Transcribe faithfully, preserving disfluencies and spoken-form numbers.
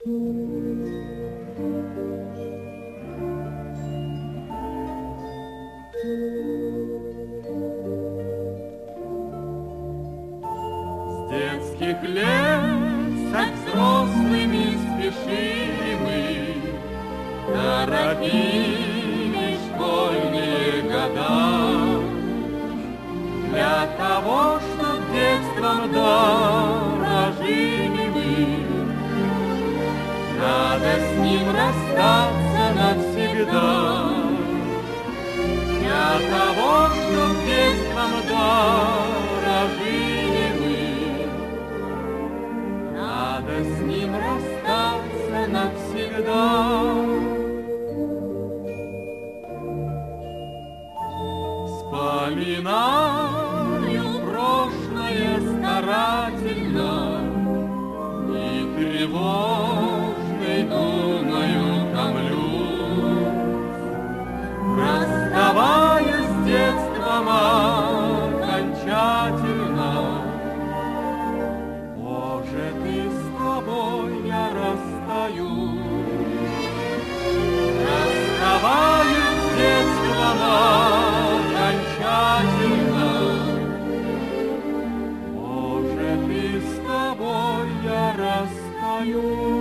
С детских лет со взрослыми спешили мы, торопили школьные года. Для того, чтоб детством дорожили мы, надо с ним расстаться навсегда. Для того, чтоб детством дорожили мы, надо с ним расстаться навсегда. Вспоминаю прошлое старательно и тревожной думаю томлюсь, расставаясь с детством окончательно. Может, и с тобой я расстаюсь, расставаясь с детством окончательно. Может, и с тобой я расстаюсь.